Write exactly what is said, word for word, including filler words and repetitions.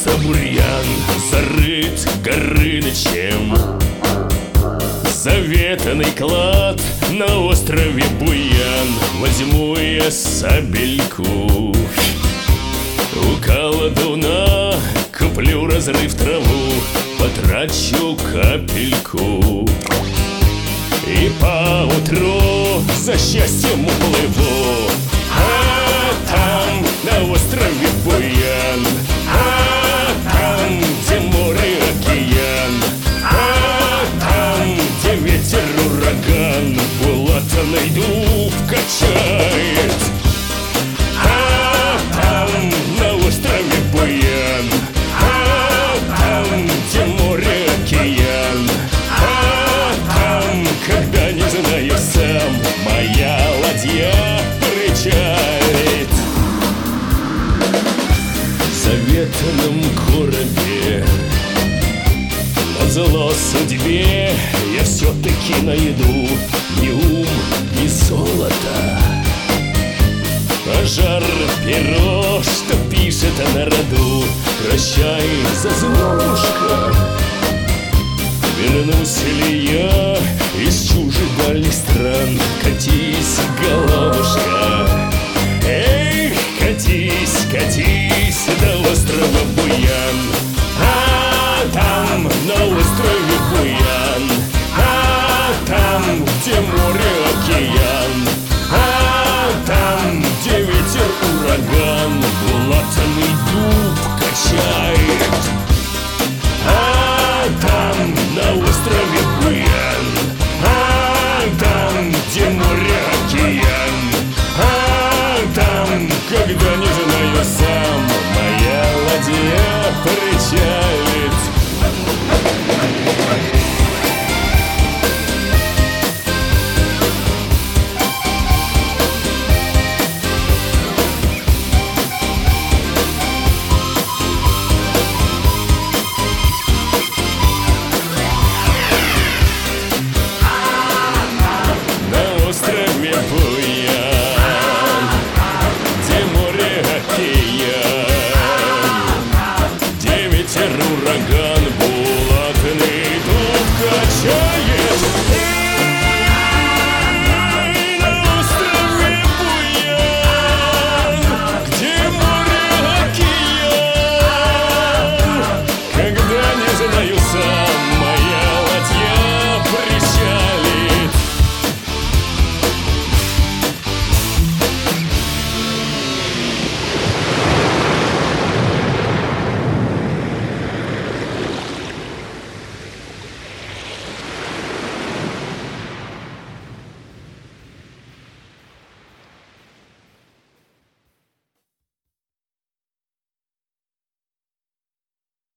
Начался бурьян, зарыт Горынычем. Заветанный клад на острове Буян. Возьму я сабельку, у колдуна куплю разрыв траву, потрачу капельку и поутру за счастьем уплыву. А там на острове Буян, а там, где море, океан, а там, где ветер, ураган, булатаный дуб качает. А там на острове Буян, а там, где море, океан, а там, когда не знаю сам, моя ладья причалит. В заветном коробе назло судьбе я все-таки найду ни ум, ни золото, а жар перо, что пишет на роду. Прощай, Зазулушка, вернусь ли я из чужих дальних стран? Катись, головушка, эх, катись, катись до острова Буян. А там на острове Буян, а там, где море, океан, а там, где ветер, ураган, булатаный дуб качает. А там на острове Буян, а там, где море, океан, а там, когда не знаю сам, моя ладья причалит. На острове Буян, где море, океан, где ветер, ураган,